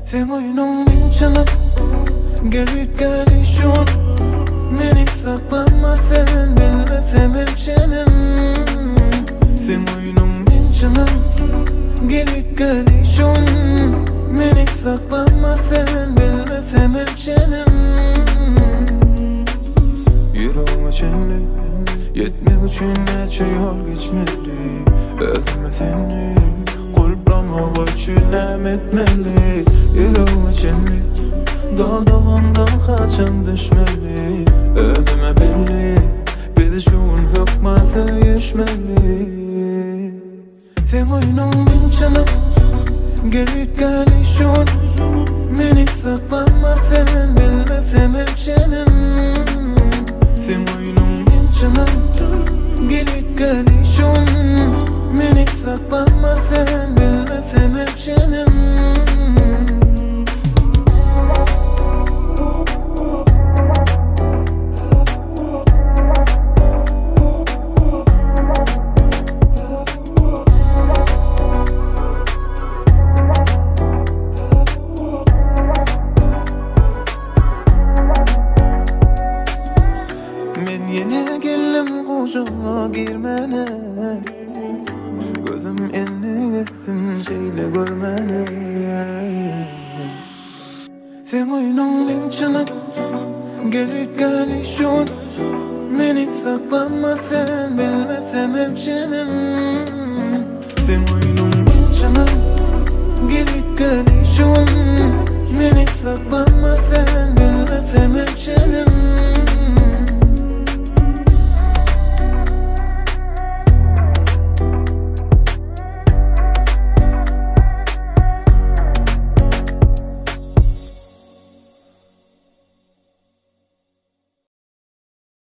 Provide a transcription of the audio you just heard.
Sen oyunun bin çalıp gelip gelişun. Beni saklama sen bilmesem hep canım. Sen oyunun bin çalıp gelip gelişun. Beni saklama sen bilmesem hep canım. Yüreğime çenli yetme için neçe yol geçmeli. Özüme seni kulplamak için etmeli. Yüreğime çenli dağdan kaçan düşmeli. Özüme belli biz şun hükmata geçmeli. Sen oyunun bin çalıp gelip gelişun. Beni saklama sen bilmesem hep canım. Sen oyunun bin çalıp gelip gelişun. Beni saklama sen bilmesem hep canım. Men yine geldim kucağına girmene. Gözüm enni etsin şeyle görmene. Sen oyunun bin çalıp gelip gelişun. Beni saklama sen bilmesem hep canım. Sen oyunun bin çalıp gelip gelişun. Beni saklama sen